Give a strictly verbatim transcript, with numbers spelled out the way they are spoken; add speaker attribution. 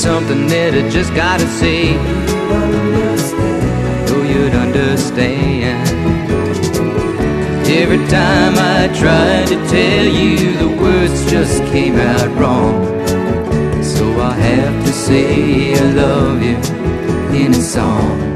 Speaker 1: something that I just gotta say. Oh, you'd understand. Every time I tried to tell you, the words just came out wrong. So I have to say I love you in a song.